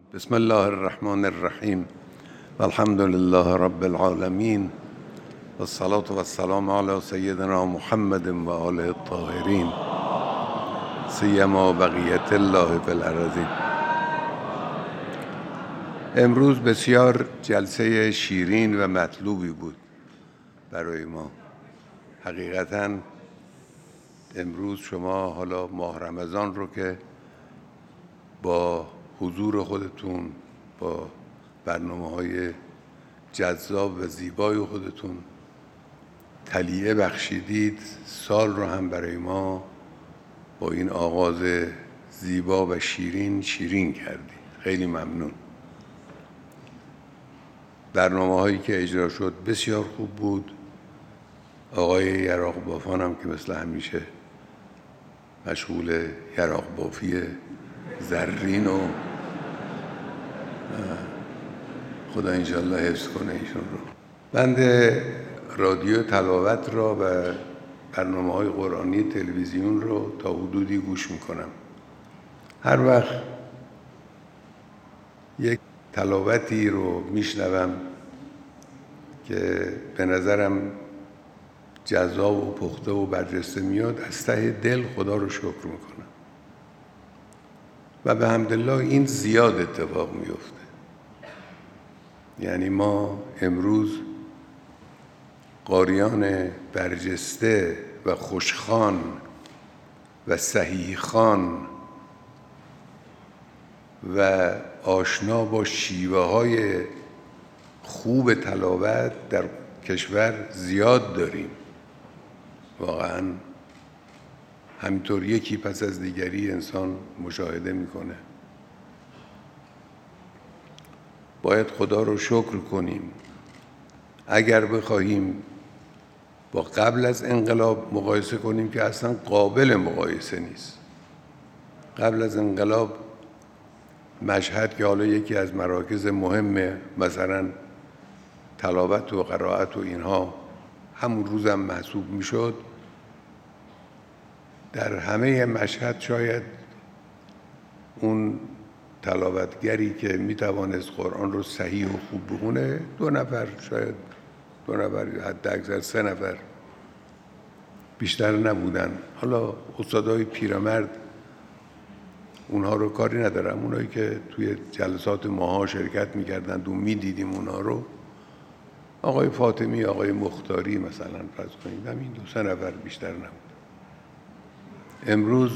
بسم الله الرحمن الرحیم و الحمد لله رب العالمین و الصلاة و السلام علی سیدنا محمد و آله الطاهرین سیما بقیت الله فی الارضین. امروز بسیار جلسه شیرین و مطلوبی بود برای ما. حقیقتاً امروز شما حالا ماه رمضان رو که با حضور خودتون، با برنامه‌های جذاب و زیبای خودتون تلیعه بخشیدید، سال رو هم برای ما با این آغاز زیبا و شیرین کردید. خیلی ممنون. برنامه‌هایی که اجرا شد بسیار خوب بود. آقای یراق بافان هم که مثل همیشه مشغول یراق بافی زرین و خدا انشالله حفظ کنه ایشون رو. بند رادیو تلاوت را و برنامه‌های قرآنی تلویزیون رو تا حدودی گوش میکنم. هر وقت یک تلاوتی رو میشنوم که به نظرم جذاب و پخته و برجسته میاد، از ته دل خدا رو شکر میکنم و به حمدالله این زیاد اتفاق میفته. یعنی ما امروز قاریان برجسته و خوشخوان و صحیحخوان و آشنا با شیوه‌های خوب تلاوت در کشور زیاد داریم. واقعاً همینطور یکی پس از دیگری انسان مشاهده میکنه. باید خدا رو شکر کنیم. اگر بخواهیم با قبل از انقلاب مقایسه کنیم که اصلا قابل مقایسه نیست. قبل از انقلاب مشهد که حالا یکی از مراکز مهم مثلا تلاوت و قرائت و اینها همون روزم محسوب میشد، در همه مشهد شاید اون تلاوتگری که میتوانست قرآن رو صحیح و خوب بخونه 2 نفر، شاید 2 نفر، حد اکثر 3 نفر، بیشتر نبودن. حالا استادای پیرمرد اونها رو کاری ندارم، اونایی که توی جلسات ماها شرکت میکردند و میدیدیم اونها رو، آقای فاطمی، آقای مختاری مثلا فرض کنید، همین 2-3 نفر، بیشتر نبود. امروز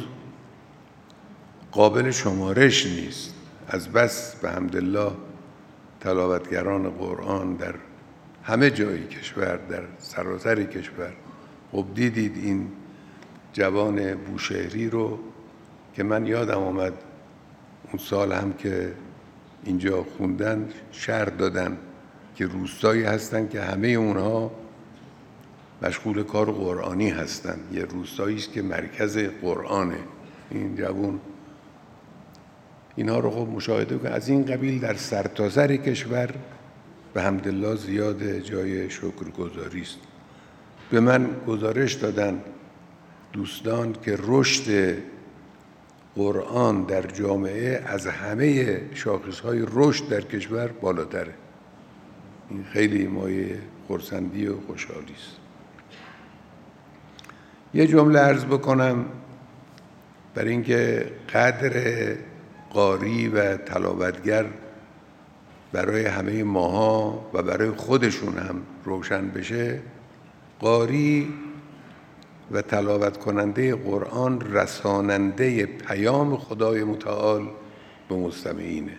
قابل شمارش نیست. از بس به حمدالله تلاوتگران قرآن در همه جای کشور، در سراسر کشور. خب دیدید این جوان بوشهری رو که من یادم آمد اون سال هم که اینجا خوندن شرح دادن که روستایی هستن که همه اونها مشغول کار قرآنی هستن. یه روستایی است که مرکز قرآنه. این جوان اینها رو خب مشاهده کنید. از این قبیل در سرتاسر کشور به حمدالله زیاد جای شکرگزاری است. به من گزارش دادن دوستان که رشد قرآن در جامعه از همه شاخصهای رشد در کشور بالاتره. این خیلی مایه خرسندی و خوشحالی است. یه جمله عرض بکنم برای اینکه قدر قاری و تلاوتگر برای همه ماها و برای خودشون هم روشن بشه. قاری و تلاوت کننده قرآن رساننده پیام خدای متعال به مستمعینه.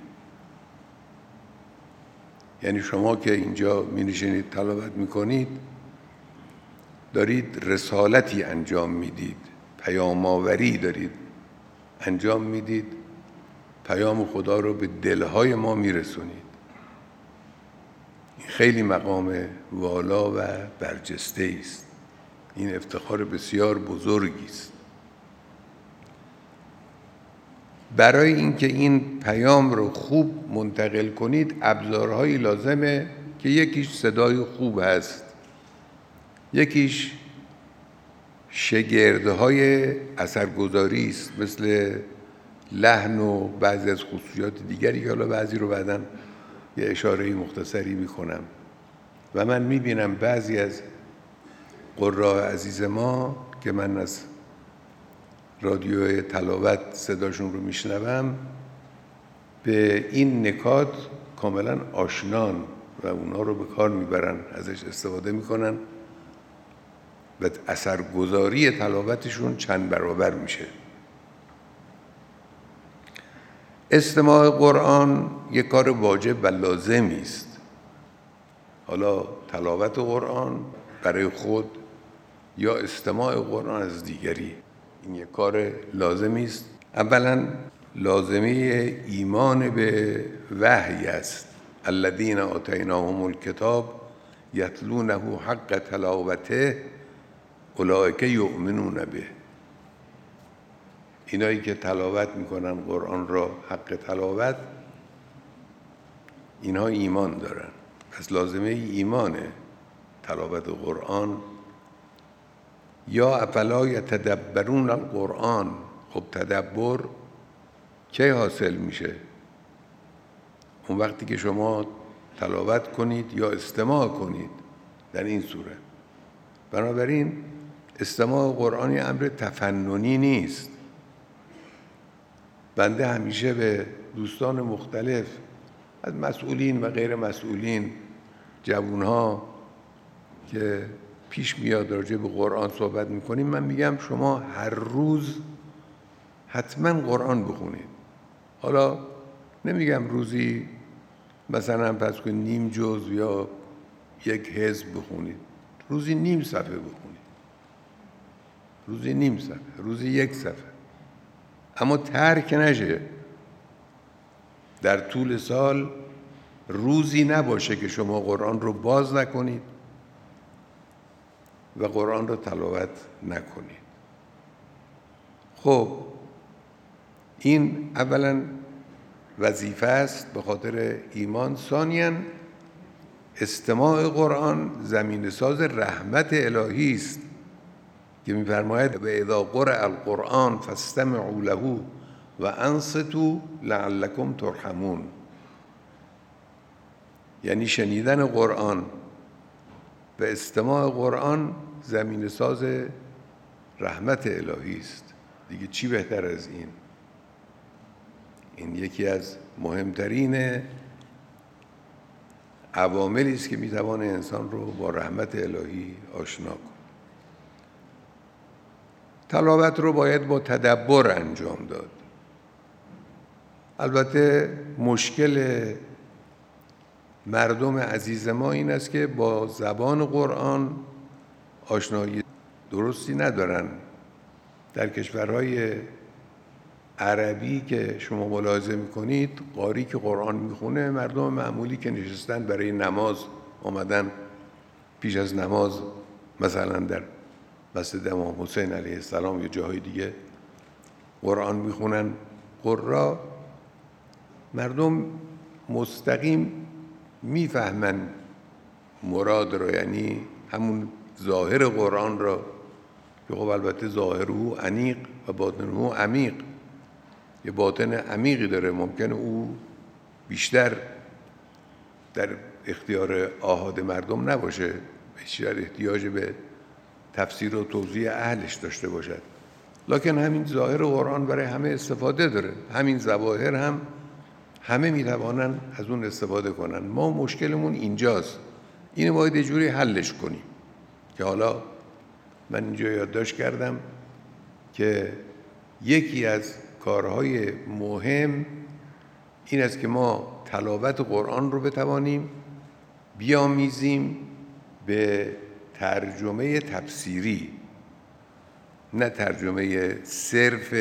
یعنی شما که اینجا می نشینید تلاوت می کنید، دارید رسالتی انجام میدید، پیام آوری دارید انجام میدید، پیام خدا رو به دلهای ما میرسونید. این خیلی مقام والا و برجسته است. این افتخار بسیار بزرگی است. برای اینکه این پیام رو خوب منتقل کنید ابزارهایی لازمه که یکیش صدای خوب هست، یکیش شگردهای اثرگذاری است، مثل لحن و بعضی از خصوصیات دیگری که حالا بعضی رو بعداً یه اشاره مختصری میکنم. و من میبینم بعضی از قراء عزیز ما که من از رادیو تلاوت صداشون رو میشنوم به این نکات کاملا آشنان و اونا رو به کار میبرن، ازش استفاده میکنن و اثرگذاری تلاوتشون چند برابر میشه. استماع قرآن یک کار واجب و لازمی است. حالا تلاوت قرآن برای خود یا استماع قرآن از دیگری، این یک کار لازمی است. اولا لازمه ایمان به وحی است. الذین آتیناهم الکتاب یتلونه حق تلاوته اولئک یؤمنون به. اینایی که تلاوت میکنن قرآن را حق تلاوت، اینها ایمان دارن. پس لازمه ایمانه تلاوت قرآن. یا افلا یتدبرون القرآن. خب تدبر کی حاصل میشه؟ اون وقتی که شما تلاوت کنید یا استماع کنید در این سوره. بنابراین استماع قرآن امر تفننی نیست. بنده همیشه به دوستان مختلف از مسئولین و غیر مسئولین، جوانها که پیش میاد راجع به قرآن صحبت میکنیم، من میگم شما هر روز حتما قرآن بخونید. حالا نمیگم روزی مثلا پس که نیم جز یا یک حزب بخونید، روزی نیم صفحه بخونید، روزی نیم صفحه، روزی یک صفحه، اما ترک نشه. در طول سال روزی نباشه که شما قرآن رو باز نکنید و قرآن رو تلاوت نکنید. خب این اولا وظیفه است به خاطر ایمان. ثانیاً استماع قرآن زمینه ساز رحمت الهی است که می‌فرماید و اذا قرئ القرآن فاستمعوا له و انصتوا لعلکم ترحمون. یعنی شنیدن قرآن و استماع قرآن زمینه ساز رحمت الهی است. دیگه چی بهتر از این؟ این یکی از مهمترین عواملی است که میتوانه انسان رو با رحمت الهی آشنا کنه. تلاوت رو باید با تدبر انجام داد. البته مشکل مردم عزیز ما این است که با زبان قرآن آشنایی درستی ندارن. در کشورهای عربی که شما ملاحظه میکنید، قاری که قرآن میخونه، مردم معمولی که نشستن برای نماز آمدن، پیش از نماز مثلا در مسجد امام حسین علیه السلام یا جاهای دیگه قرآن میخونن. قرآن مردم مستقیم میفهمن مراد را، یعنی همون ظاهر قرآن را که خب البته ظاهره انیق و باطنه عمیق، یه باطن عمیقی داره، ممکنه او بیشتر در اختیار آحاد مردم نباشه، بیشتر احتیاج به تفسیر و توضیح اهلش داشته باشد. لکن همین ظاهر قرآن برای همه استفاده داره، همین ظواهر هم همه میتوانن از اون استفاده کنن. ما مشکلمون اینجاست، اینو باید یه جوری حلش کنیم که حالا من اینجا یادداشت کردم که یکی از کارهای مهم این است که ما تلاوت قرآن رو بتوانیم بیامیزیم به ترجمه تفسیری، نه ترجمه صرف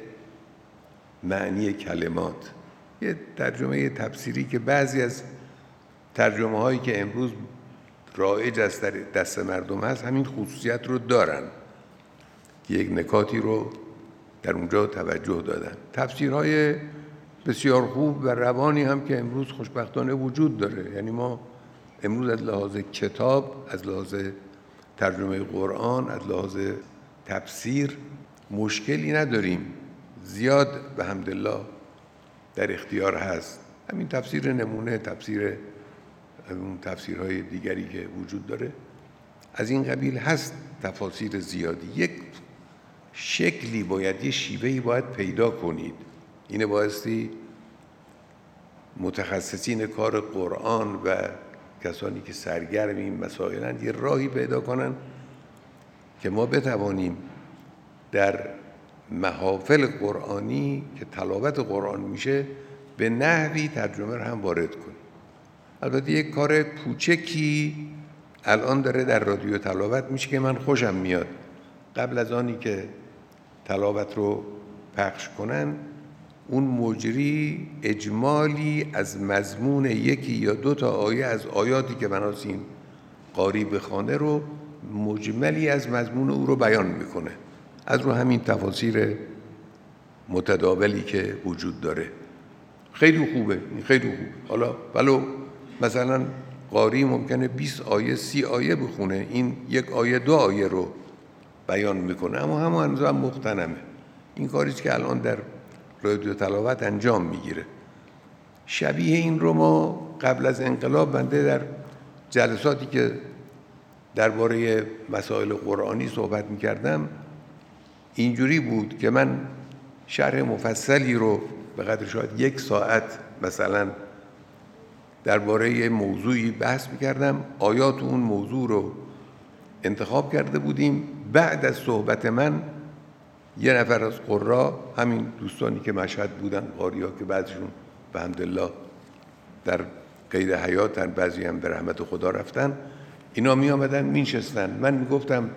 معنی کلمات. یه ترجمه تفسیری که بعضی از ترجمه هایی که امروز رایج است در دست مردم هست همین خصوصیت رو دارن که یک نکاتی رو در اونجا توجه دادن. تفسیرهای بسیار خوب و روانی هم که امروز خوشبختانه وجود داره. یعنی ما امروز از لحاظ کتاب، از لحاظ ترجمه قرآن، از لحاظ تفسیر مشکلی نداریم. زیاد به حمدالله در اختیار هست. همین تفسیر نمونه، تفسیرهای دیگری که وجود داره از این قبیل هست، تفاسیر زیادی. یک شکلی باید، یه شیوهی باید پیدا کنید. اینه بایستی متخصصین کار قرآن و کسانی که سرگرم این مسائلند یه راهی پیدا کنن که ما بتوانیم در محافل قرآنی که تلاوت قرآن میشه به نحوی ترجمه رو هم وارد کنیم. البته یک کار کوچکی الان داره در رادیو تلاوت میشه که من خوشم میاد. قبل از آنی که تلاوت رو پخش کنن، اون مجری اجمالی از مضمون یکی یا دو تا آیه از آیاتی که بناسین قاری بخوانه رو، مجملی از مضمون او رو بیان میکنه از رو همین تفاسیر متداولی که وجود داره. خیلی خوبه، خیلی خوبه. حالا ولو مثلا قاری ممکنه 20 آیه 30 آیه بخونه، این یک آیه 2 آیه رو بیان میکنه، اما همون هم مقتنمه. این کاریست که الان در رادیو تلاوت انجام میگیره. شبیه این رو ما قبل از انقلاب بنده در جلساتی که درباره مسائل قرآنی صحبت میکردم اینجوری بود که من شرح مفصلی رو به قدر شاید 1 ساعت مثلا درباره موضوعی بحث میکردم، آیات اون موضوع رو انتخاب کرده بودیم. بعد از صحبت من یه نفر از قرا، همین دوستانی که مشهد بودن، قاری‌ها که بعضیشون به حمدالله در قید حیاتن، بعضی هم به رحمت خدا رفتن، اینا می آمدن می نشستن. من می گفتم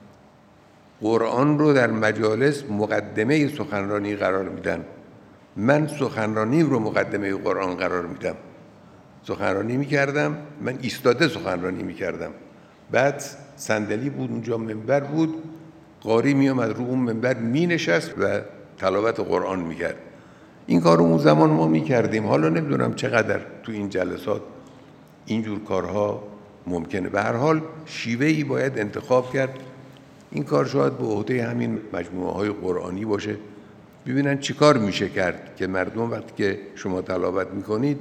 قرآن رو در مجالس مقدمه سخنرانی قرار میدن، من سخنرانی رو مقدمه قرآن قرار میدم. سخنرانی میکردم، من ایستاده سخنرانی میکردم، بعد صندلی بود اونجا، منبر بود، قاری می آمد رو اون منبر می نشست و تلاوت قرآن میکرد. این کار رو اون زمان ما میکردیم. حالا نمیدونم چقدر تو این جلسات اینجور کارها ممکنه. به هر حال شیوهی باید انتخاب کرد. این کار شاید به عهده همین مجموعه های قرآنی باشه، ببینن چی کار میشه کرد که مردم وقتی که شما تلاوت میکنید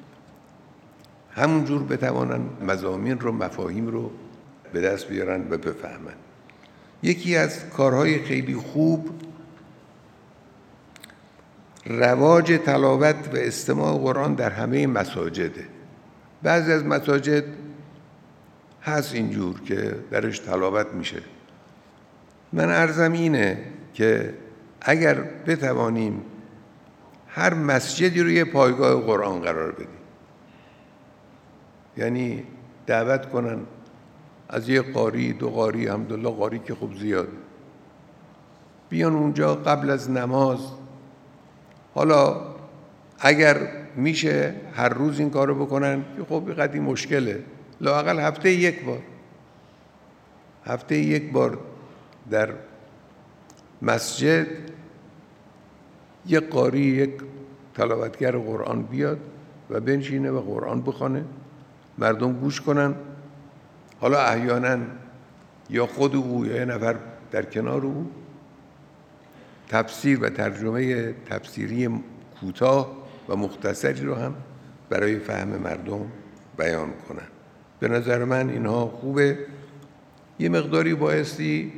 همونجور بتوانن مضامین رو، مفاهیم رو به دست بیارن و بفهمن. یکی از کارهای خیلی خوب رواج تلاوت و استماع قرآن در همه مساجده. بعضی از مساجد هست اینجور که درش تلاوت میشه. من عرضم اینه که اگر بتوانیم هر مسجدی رو یه پایگاه قرآن قرار بدیم، یعنی دعوت کنن از یه قاری 2 قاری، الحمدلله قاری که خب زیاد، بیان اونجا قبل از نماز. حالا اگر میشه هر روز این کارو بکنن که خب قدیم مشکله، لااقل هفته 1 بار در مسجد یک قاری، یک تلاوتگر قرآن بیاد و بنشینه و قرآن بخونه، مردم گوش کنن. حالا احیانا یا خود او یا یه نفر در کنار او تفسیر و ترجمه تفسیری کوتاه و مختصری رو هم برای فهم مردم بیان کنن. به نظر من اینها خوبه. یه مقداری بایستی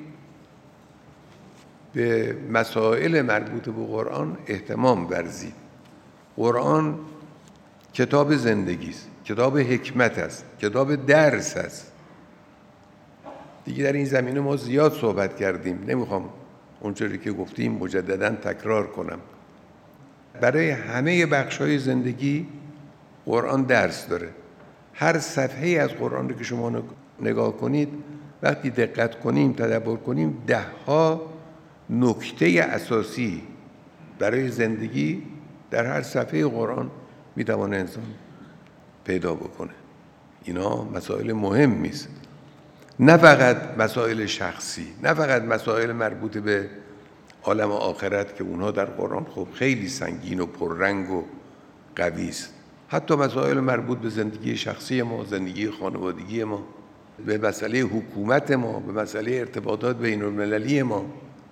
به مسائل مربوط به قرآن اهتمام ورزید. قرآن کتاب زندگی است، کتاب حکمت است، کتاب درس است. دیگه در این زمینه ما زیاد صحبت کردیم، نمیخوام اونجوری که گفتیم مجدداً تکرار کنم. برای همه بخش‌های زندگی قرآن درس داره. هر صفحه از قرآن رو که شما نگاه کنید، وقتی دقت کنیم، تدبر کنیم، 10 نکته اساسی برای زندگی در هر صفحه قرآن میتوانه انسان پیدا بکنه. اینا مسائل مهمی است، نه فقط مسائل شخصی، نه فقط مسائل مربوط به عالم آخرت که اونها در قرآن خب خیلی سنگین و پررنگ و قوی است، حتی مسائل مربوط به زندگی شخصی ما، زندگی خانوادگی ما، به مسئله حکومت ما، به مسئله ارتباطات بین المللی ما.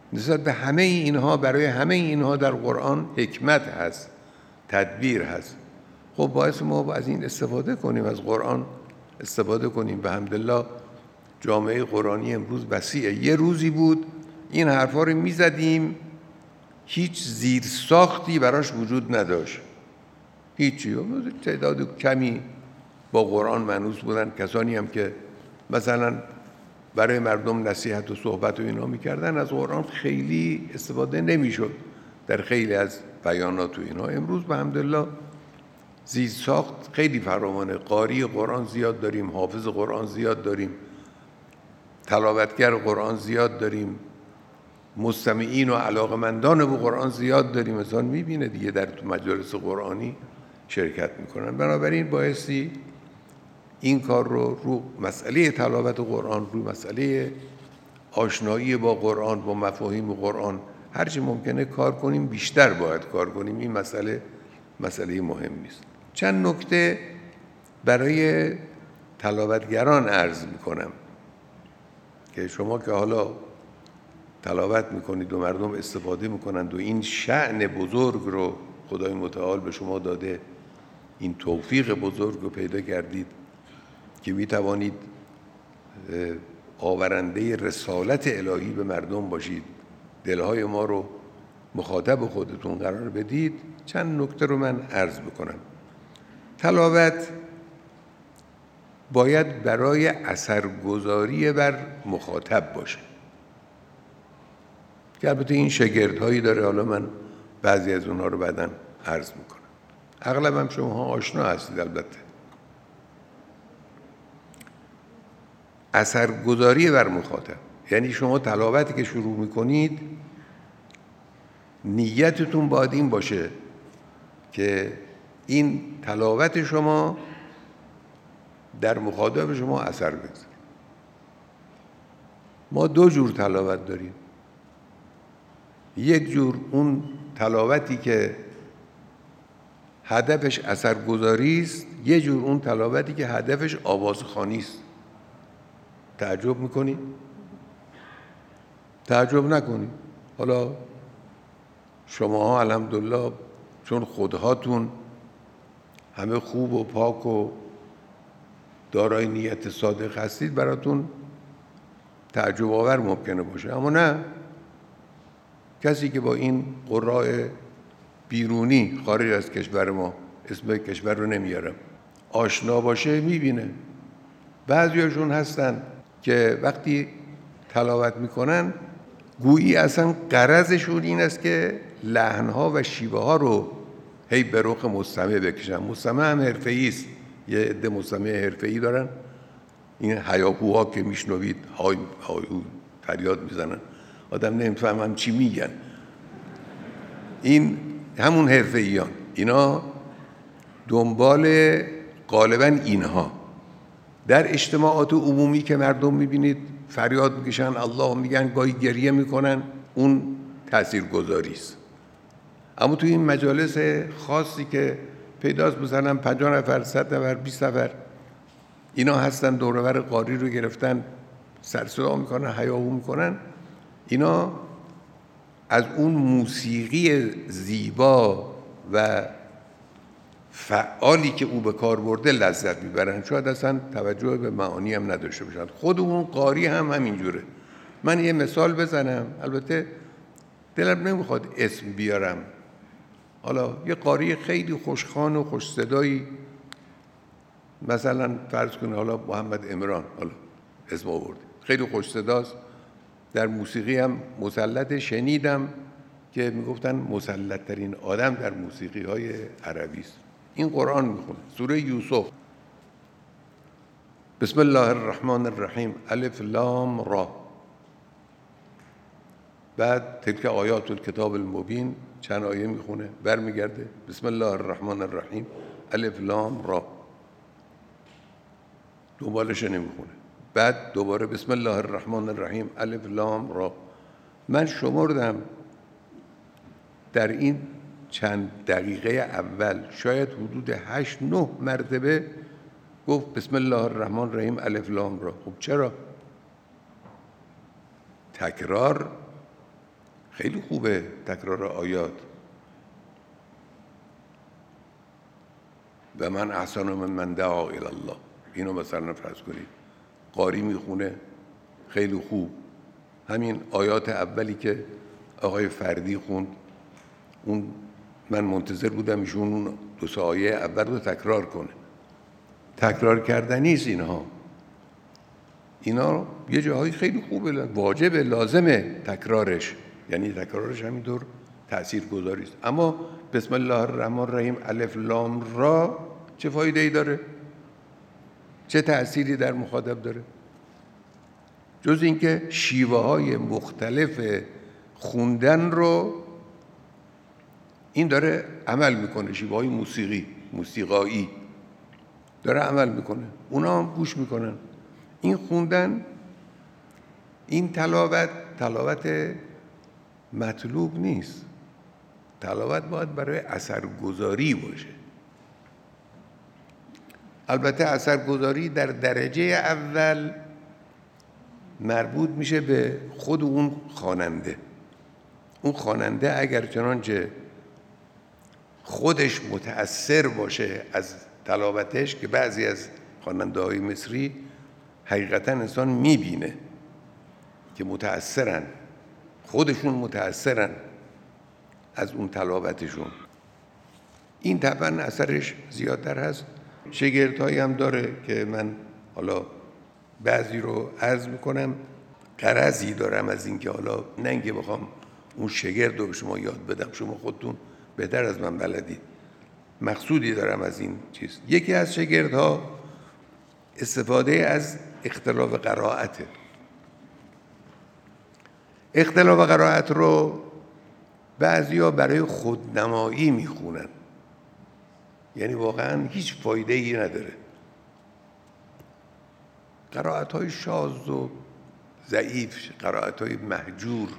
نسبت به همه اینها، برای همه اینها در قرآن حکمت هست، تدبیر هست. خب باعث ما از این استفاده کنیم، از قرآن استفاده کنیم. به حمدالله جامعه قرآنی امروز وسیعه. یه روزی بود این حرفا رو میزدیم هیچ زیرساختی براش وجود نداشت، هیچی. تعداد کمی با قرآن مانوس بودن، کسانی هم که مثلا برای مردم نصیحت و صحبت و اینا میکردن، از قرآن خیلی استفاده نمیشد در خیلی از بیانات و اینا. امروز به حمدالله زیرساخت خیلی فراوانه، قاری قرآن زیاد داریم، حافظ قرآن زیاد داریم، تلاوتگر قرآن زیاد داریم، مستمعین و علاقمندان به قرآن زیاد داریم. انسان میبینه دیگه در مجالس قرآنی شرکت میکنن. بنابراین بایستی این کار رو مسئله تلاوت قرآن، رو مسئله آشنایی با قرآن، با مفاهیم قرآن هرچی ممکنه کار کنیم، بیشتر باید کار کنیم. این مسئله مهمی است. چند نکته برای تلاوتگران عرض میکنم که شما که حالا تلاوت میکنید و مردم استفاده میکنند و این شأن بزرگ رو خدای متعال به شما داده، این توفیق بزرگ رو پیدا کردید که میتوانید آورنده رسالت الهی به مردم باشید، دلهای ما رو مخاطب خودتون قرار بدید. چند نکته رو من عرض بکنم. تلاوت باید برای اثرگذاری بر مخاطب باشه که البته این شگردهایی داره، حالا من بعضی از اونها رو بعداً عرض میکنم. اغلب هم شما آشنا هستید. البته اثرگذاری بر مخاطب یعنی شما تلاوتی که شروع میکنید نیتتون باید این باشه که این تلاوت شما در مخاطب شما اثر بگذاره. ما دو جور تلاوت داریم. یک جور اون تلاوتی که هدفش اثرگذاری است، یک جور اون تلاوتی که هدفش آوازخوانی است. تعجب میکنید؟ تعجب نکنید. حالا شماها الحمدلله چون خودهاتون همه خوب و پاک و دارای نیت صادق هستید، براتون تعجب آور ممکنه باشه. اما نه، کسی که با این قراء بیرونی خارج از کشور ما، اسم کشور رو نمیارم، آشنا باشه میبینه بعضیاشون هستن که وقتی تلاوت میکنن گویی اصلا غرضشون این است که لحنها و شیوه ها رو هی به رخ مستمع بکشن. مستمع هم حرفه‌ای است. یه عده مستمع حرفه‌ای دارن، این هیاهوها که میشنوید های فریاد میزنن، آدم نمیفهمم چی میگن. این همون حرفه‌ایان، اینا دنبال غالبا اینها. در اجتماعات عمومی که مردم میبینید فریاد میکشن، الله میگن، گاهی گریه میکنن، اون تاثیرگذاری است. اما تو این مجالس خاصی که پیداست، مثلا 50 نفر، 100 نفر، 20 نفر اینا هستن دور و بر قاری رو گرفتن، سر صدا میکنن، هیاهو میکنن، اینا از اون موسیقی زیبا و فعالی که او به کار برده لذت میبرن، شاید اصلا توجه به معانی هم نداشته باشن. خود اون قاری هم همینجوره. من یه مثال بزنم، البته دلم نمیخواد اسم بیارم. حالا یه قاری خیلی خوشخوان و خوش صدایی، مثلا فرض کن حالا محمد عمران، حالا اسم آورد، خیلی خوش صداست، در موسیقی هم مسلط. شنیدم که میگفتن مسلط ترین آدم در موسیقی های عربی است. این قرآن میخونه، سوره یوسف، بسم الله الرحمن الرحیم، الف لام را، بعد تلک آیات الکتاب المبین، چند آیه میخونه، برمیگرده بسم الله الرحمن الرحیم، الف لام را، دنبالش نمیخونه، بعد دوباره بسم الله الرحمن الرحیم، الف لام را. من شمردم در این چند دقیقه اول شاید حدود 8-9 مرتبه گفت بسم الله الرحمن الرحیم، الف لام را. خب چرا؟ تکرار خیلی خوبه تکرار آیات. و من احسن من دعا الی الله، اینو مثلا فرض کنید قاری میخونه خیلی خوب. همین آیات اولی که آقای فردی خوند، اون من منتظر بودم ایشون اون 2 آیه اول رو تکرار کنه. تکرار کردنی است اینا یه جاهایی خیلی خوبه، واجبه، لازمه تکرارش، یعنی تکرارش همینطور تاثیرگذاری است. اما بسم الله الرحمن الرحیم الف لام را چه فایده ای داره؟ چه تأثیری در مخاطب داره؟ جز اینکه شیوه های مختلف خوندن رو این داره عمل میکنه، شیوه های موسیقایی داره عمل میکنه، اونا هم گوش میکنن. این خوندن، این تلاوت مطلوب نیست. تلاوت باید برای اثرگذاری باشه. البته اثرگذاری در درجه اول مربوط میشه به خود اون خواننده. اون خواننده اگر چنانچه خودش متأثر باشه از تلاوتش، که بعضی از خواننده‌های مصری حقیقتا انسان میبینه که متأثرن، خودشون متأثرن از اون تلاوتشون، این طبعا اثرش زیادتر هست. شگردهایی هم داره که من حالا بعضی رو عرض میکنم. غرضی دارم از این که حالا نه اینکه بخوام اون شگرد رو به شما یاد بدم، شما خودتون بهتر از من بلدید. مقصودی دارم از این چیز. یکی از شگردها استفاده از اختلاف قرائته. اختلاف قرائت رو بعضیا برای خودنمایی میخونن، یعنی واقعا هیچ فایده ای نداره. قرائت های شاذ و ضعیف، قرائت های مهجور.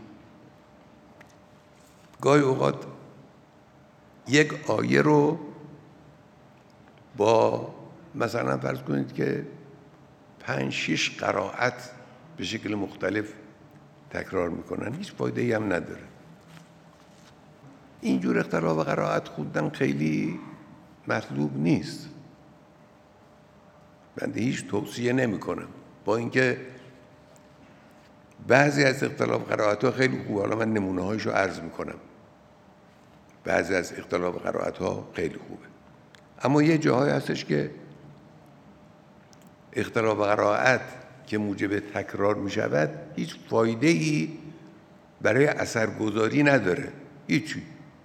گاهی اوقات یک آیه رو با مثلا فرض کنید که 5-6 قرائت به شکل مختلف تکرار میکنن، هیچ فایده ای هم نداره. اینجور اختلاف قرائت خوندن خیلی مطلوب نیست. بنده هیچ توصیه نمی کنم، با اینکه بعضی از اختلاف قرائت ها خیلی خوبه. حالا من نمونه هایشو عرض میکنم. بعضی از اختلاف قرائت ها خیلی خوبه، اما یه جاهایی هستش که اختلاف قرائت که موجب تکرار می شود هیچ فایده ای برای اثرگذاری نداره، هیچی.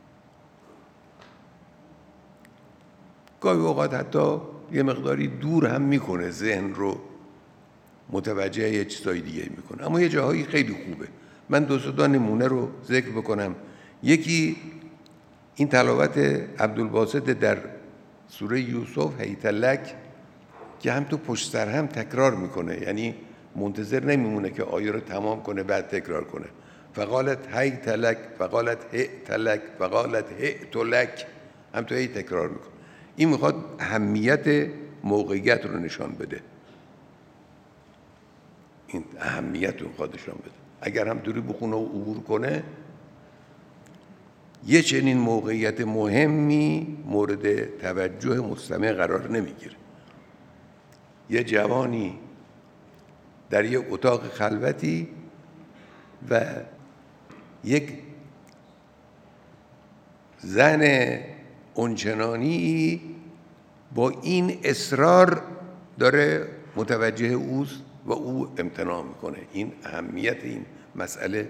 گاهی اوقات حتی یه مقداری دور هم میکنه، ذهن رو متوجه یه چیزای دیگه میکنه. اما یه جاهایی خیلی خوبه. من 2 نمونه رو ذکر بکنم. یکی این تلاوت عبدالباسط در سوره یوسف هیت لک که هم تو پشت سر هم تکرار میکنه، یعنی منتظر نمیمونه که آیه رو تمام کنه بعد تکرار کنه. فقالت هیت لک، فقالت هیت لک، فقالت هیت لک، هم تو هی تکرار میکنه. این میخواد اهمیت موقعیت رو نشان بده. این اهمیت رو میخواد نشان بده. اگر هم دوری بخونه و عبور کنه، یه چنین موقعیت مهمی مورد توجه مستمع قرار نمیگیره. یه جوانی در یک اتاق خلوتی و یک زن اونچنانی با این اصرار داره متوجه اوست و او امتناع میکنه. این اهمیت این مسئله،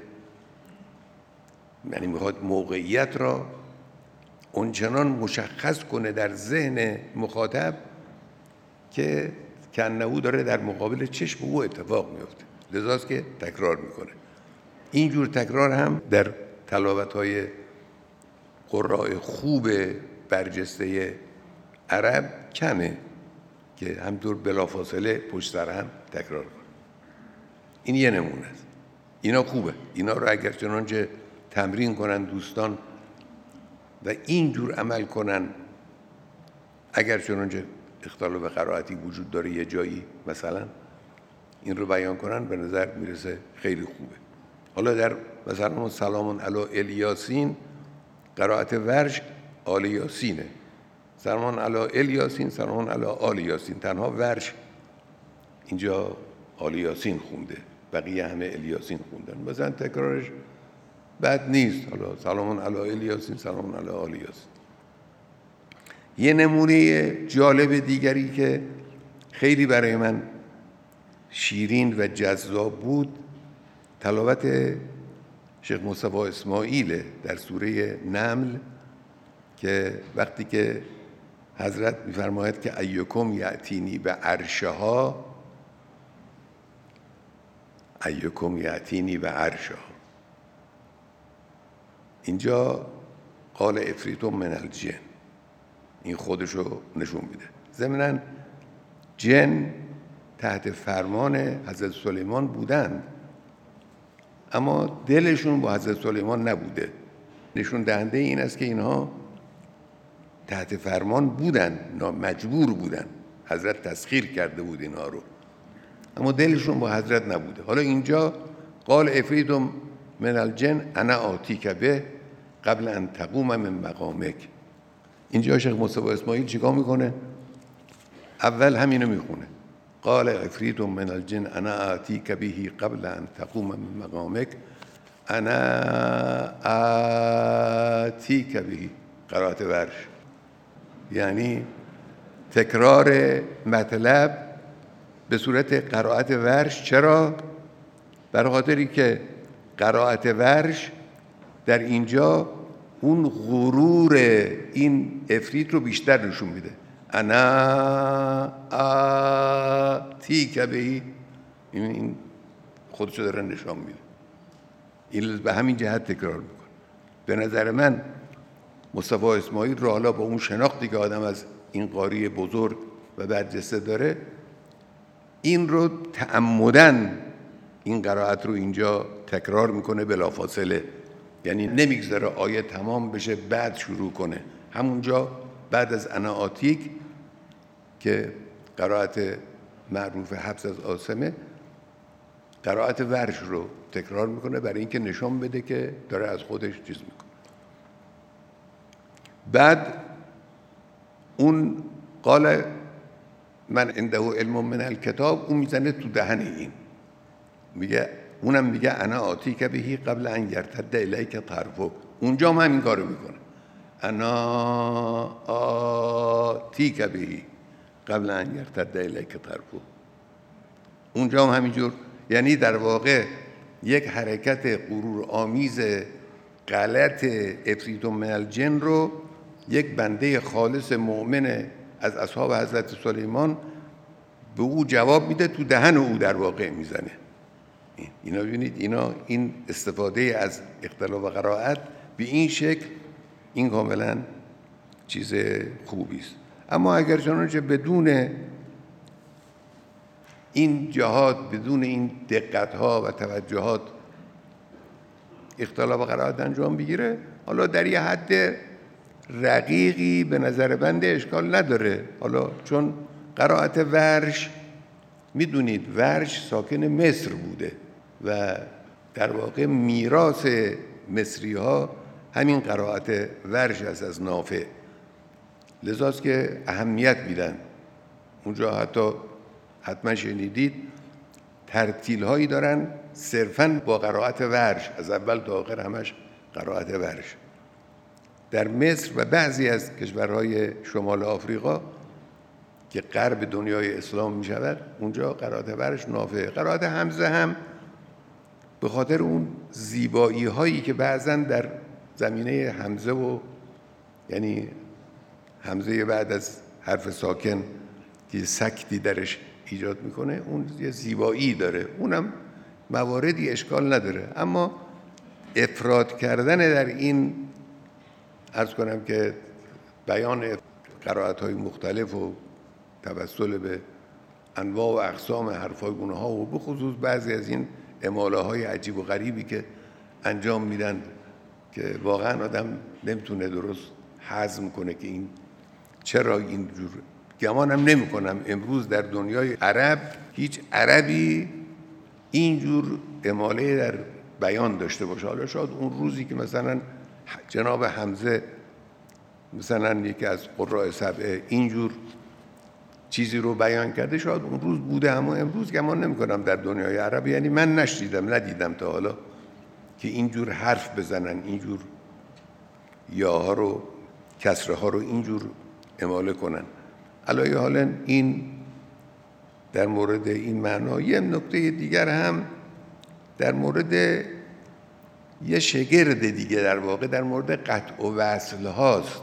یعنی میخواد موقعیت را اونچنان مشخص کنه در ذهن مخاطب که کنه‌او داره در مقابل چشم او اتفاق میفته، لذاست که تکرار میکنه. اینجور تکرار هم در تلاوت‌های قراء خوب برجسته عرب کمه که همطور بلافاصله پشت سر هم تکرار کنه. این یه نمونه است. اینا خوبه. اینا رو اگر چنانچه تمرین کنن دوستان و اینجور عمل کنن، اگر چنانچه اختلاف قرائتی وجود داره یه جایی مثلا، این رو بیان کنن، به نظر میرسه خیلی خوبه. حالا در مثلا سلام علی الیاسین قرائت ورش آل یاسینه، سلام علی الیاسین سلام علی آل یاسین، تنها ورش اینجا آل یاسین خونده، بقیه همه الیاسین خوندن. مثلا تکرارش بد نیست، حالا سلام علی الیاسین سلام علی آل یاسین. یه نمونه جالب دیگری که خیلی برای من شیرین و جذاب بود تلاوت شیخ مصطفی اسماعیل در سوره نمل، که وقتی که حضرت می‌فرماید که ایکم یأتینی به عرشها، ایکم یأتینی به عرشها، اینجا قال عفریت من الجن، این خودشو نشون میده. ضمناً جن تحت فرمان حضرت سلیمان بودند اما دلشون با حضرت سلیمان نبوده. نشون دهنده این است که اینها تحت فرمان بودن، مجبور بودن، حضرت تسخیر کرده بود اینها رو، اما دلشون با حضرت نبوده. حالا اینجا قال عفریت من الجن انا آتیک به قبل ان تقوم من مقامک، اینجا شیخ مصطفی اسماعیل چیکار میکنه؟ اول همینو میخونه، قال عفریت من الجن انا آتیک به قبل ان تقوم من مقامک، انا آتیک به، قرائت ورش، یعنی تکرار مطلب به صورت قرائت ورش. چرا؟ برای خاطری که قرائت ورش در اینجا اون غرور این عفریت رو بیشتر نشون میده. انا آتیک به، این خودشو داره نشان میده، این به همین جهت تکرار میکنه. به نظر من مصطفی اسماعیل رو حالا با اون شناختی که آدم از این قاری بزرگ و برجسته داره، این رو تعمدن این قرائت رو اینجا تکرار میکنه بلافاصله، یعنی نمیگذاره آیه تمام بشه بعد شروع کنه، همونجا بعد از انا آتیک که قرائت معروف حفص از عاصمه، قرائت ورش رو تکرار میکنه برای اینکه نشان بده که داره از خودش چیز میکنه. بعد اون قال من عنده علم من الکتاب، اون میزنه تو دهن این، میگه اونم میگه انا آتیک بهی قبل ان یرتد الیک طرفک، اونجا هم همین کارو میکنه، انا آتیک بهی قبل ان یرتد الیک طرفک، اونجا هم همینجور. یعنی در واقع یک حرکت غرور آمیز غلط عفریت من الجن رو یک بنده خالص مؤمن از اصحاب حضرت سلیمان به او جواب میده، تو دهن او در واقع میزنه. اینا ببینید، اینا این استفاده از اختلاف قرائت به این شکل، این کاملا چیز خوبی است. اما اگر چنانچه بدون این جهات، بدون این دقت‌ها و توجهات اختلاف قرائت انجام بگیره، حالا در یه حد رقیقی به نظر بنده اشکال نداره. حالا چون قرائت ورش، میدونید ورش ساکن مصر بوده و در واقع میراث مصری ها همین قرائت ورش است از نافع، لذاست که اهمیت میدن. اونجا حتما شنیدید ترتیل هایی دارن صرفاً با قرائت ورش، از اول تا آخر همش قرائت ورش. در مصر و بعضی از کشورهای شمال آفریقا که غرب دنیای اسلام می شود، اونجا قرائت ورش نافع. قرائت حمزه هم به خاطر اون زیبایی هایی که بعضاً در زمینه حمزه و یعنی حمزه بعد از حرف ساکن که سکتی درش ایجاد میکنه، اون یه زیبایی داره، اونم مواردی اشکال نداره. اما افراد کردن در این، عرض کنم که بیان قرائت‌های مختلف و توسل به انواع و اقسام حرف‌های گونه‌ها و به خصوص بعضی از این اماله‌های عجیب و غریبی که انجام میدن که واقعا آدم نمیتونه درست هضم کنه که این چرا اینجور. گمانم نمی‌کنم امروز در دنیای عرب هیچ عربی اینجور اماله در بیان داشته باشه. حالا شاید اون روزی که مثلا جناب حمزه مثلا یکی از قراء سبعه اینجور چیزی رو بیان کرده، شاید اون روز بوده، اما امروز گمان نمی‌کنم در دنیای عرب، یعنی من ندیدم تا حالا که اینجور حرف بزنن، اینجور یاها رو، کسره ها رو اینجور اماله کنن. علی حالا این در مورد این معنا. یه نکته دیگر هم در مورد یه شگرد دیگه در واقع در مورد قطع و وصل هاست.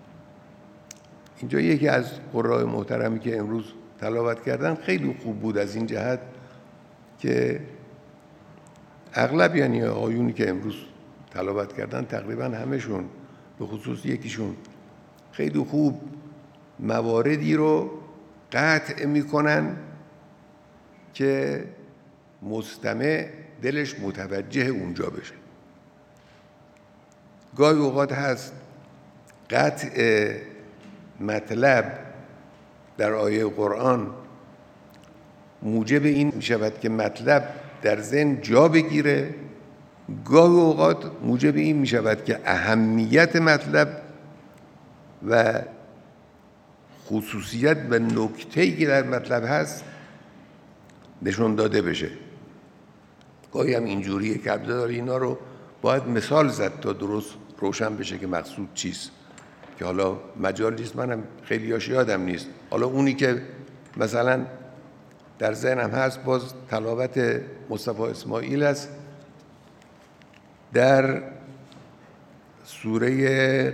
اینجا یکی از قراء محترمی که امروز تلاوت کردن خیلی خوب بود از این جهت که اغلب، یعنی آیونی که امروز تلاوت کردن تقریبا همشون، به خصوص یکیشون، خیلی خوب مواردی رو قطع میکنن که مستمع دلش متوجه اونجا بشه. گاهی اوقات هست قطع مطلب در آیه قرآن موجب این می شود که مطلب در ذهن جا بگیره، گاهی اوقات موجب این می شود که اهمیت مطلب و خصوصیت و نکته‌ای که در مطلب هست نشون داده بشه. گاهی هم اینجوریه که عبدالله اینا رو باید مثال زد تا درست روشن بشه که مقصود چیست، که حالا مجال نیست، منم خیلی هاش یادم نیست. حالا اونی که مثلا در ذهنم هست باز تلاوت مصطفی اسماعیل است در سوره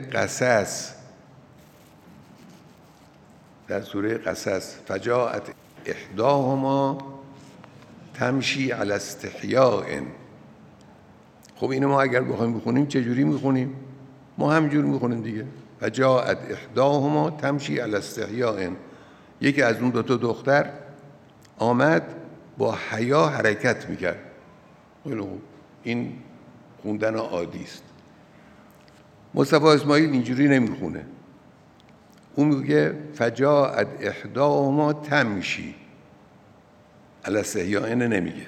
قصص فجاءت احداهما تمشی علی استحیاء. خب اینو ما اگر بخوایم بخونیم چجوری میخونیم؟ ما همینجور میخونیم دیگه. فجاءت احداهما تمشی علی استحیاء. یکی از اون دوتا دختر آمد با حیا حرکت میکرد. این خوندن عادی است. مصطفی اسماعیل اینجوری نمیخونه. اون میگه فجاءت احداهما تمشی علی استحیاء، نمیگه.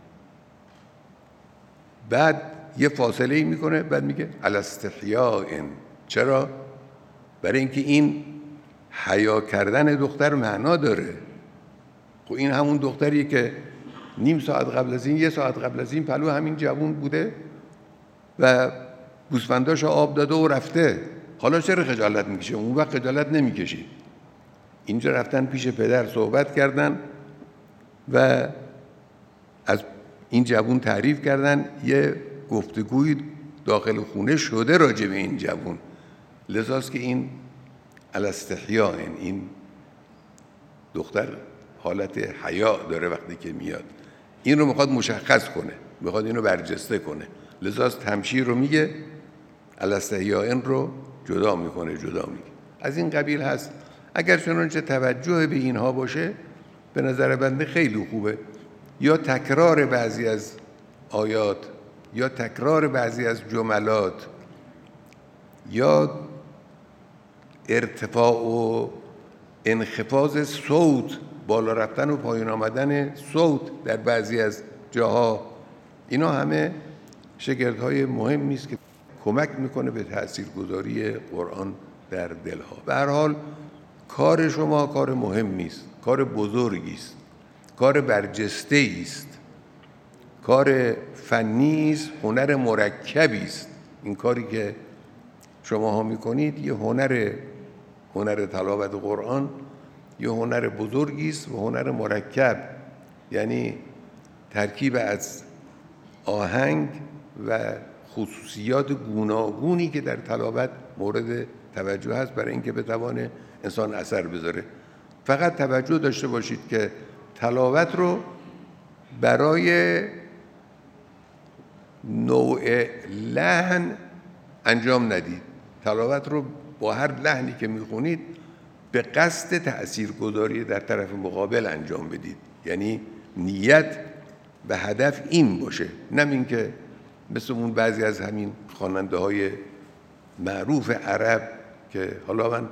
بعد یه فاصله میکنه، بعد میگه علی استحیاء. چرا؟ برای اینکه این حیا کردن دختر معنا داره. خب این همون دختریه که نیم ساعت قبل از این، یه ساعت قبل از این پلو همین جوون بوده و گوسفنداشو آب داده و رفته. حالا چرا خجالت میکشه؟ اون وقت خجالت نمیکشید. اینجا رفتن پیش پدر صحبت کردن و از این جوون تعریف کردن. یه گفتگوی داخل خونه شده راجع به این جوون، لذاست که این علی استحیاء، این دختر حالت حیا داره وقتی که میاد. این رو میخواد مشخص کنه، میخواد اینو برجسته کنه، لذاست تمشیر رو میگه، علی استحیاء رو جدا میکنه. از این قبیل هست. اگر چنانچه توجه به اینها باشه به نظر بنده خیلی خوبه. یا تکرار بعضی از آیات، یا تکرار بعضی از جملات، یا ارتفاع و انخفاض صوت، بالا رفتن و پایین آمدن صوت در بعضی از جاها، اینا همه شگردهای مهمی است که کمک میکنه به تاثیرگذاری قرآن در دلها. به هر حال کار شما کار مهمی است، کار بزرگی است، کار برجسته است، کار فنی است، هنر مرکبی است. این کاری که شماها میکنید یه هنر تلاوت قرآن یه هنر بزرگی است و هنر مرکب، یعنی ترکیب از آهنگ و خصوصیات گوناگونی که در تلاوت مورد توجه هست برای اینکه بتوانه انسان اثر بذاره. فقط توجه داشته باشید که تلاوت رو برای نوع لحن انجام ندید. تلاوت رو با هر لحنی که میخونید به قصد تأثیرگذاری در طرف مقابل انجام بدید. یعنی نیت و هدف این باشه، نه این که مثل اون بعضی از همین خواننده های معروف عرب که حالا من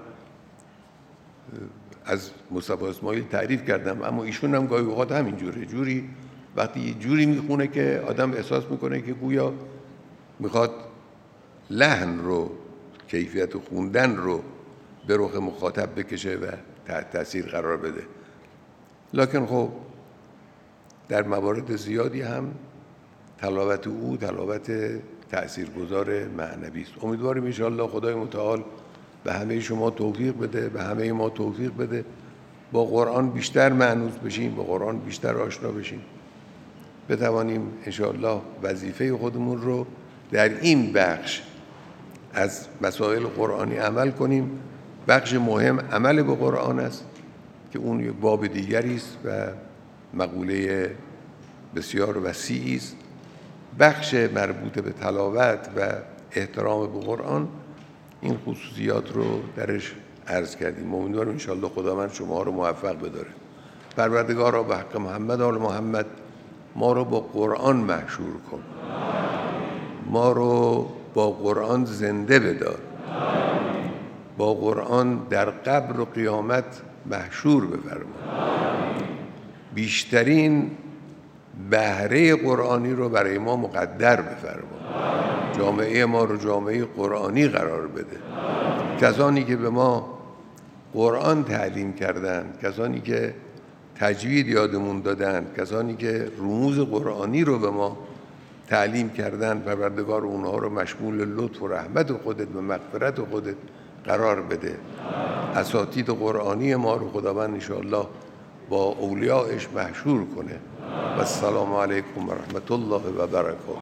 از مصطفی اسماعیل تعریف کردم، اما ایشون هم گاهی اوقات همینجوره، جوری وقتی یه جوری میخونه که آدم احساس میکنه که گویا میخواد لحن رو، کیفیت خوندن رو به رخ مخاطب بکشه و تحت تاثیر قرار بده. لکن خب در موارد زیادی هم تلاوت او تلاوت تاثیرگذار معنوی است. امیدواریم ان شاءالله خدای متعال به همه شما توفیق بده، به همه ما توفیق بده، با قرآن بیشتر مانوس بشیم، با قرآن بیشتر آشنا بشیم، بتوانیم ان شاءالله وظیفه خودمون رو در این بخش از مسائل قرآنی عمل کنیم. بخش مهم عمل به قرآن است که اون یک باب دیگری است و مقوله بسیار وسیعی است. بخش مربوط به تلاوت و احترام به قرآن این خصوصیات رو درش عرض کردیم. امیدوارم ان شاءالله خداوند شما رو موفق بداره. پروردگارا به حق محمد آل محمد ما رو با قرآن محشور کن، ما رو با قرآن زنده بدار، با قرآن در قبر و قیامت محشور بفرما. بیشترین بهره قرآنی رو برای ما مقدر بفرما. جامعه ما رو جامعه قرآنی قرار بده. کسانی که به ما قرآن تعلیم کردند، کسانی که تجوید یادمون دادند، کسانی که رموز قرآنی رو به ما تعلیم کردند، پروردگار اونها رو مشمول لطف و رحمت خودت و مغفرت خودت قرار بده. اساتید قرآنی ما رو خداوند انشاءالله با اولیاءش محشور کنه. و السلام علیکم و رحمت الله و برکاته.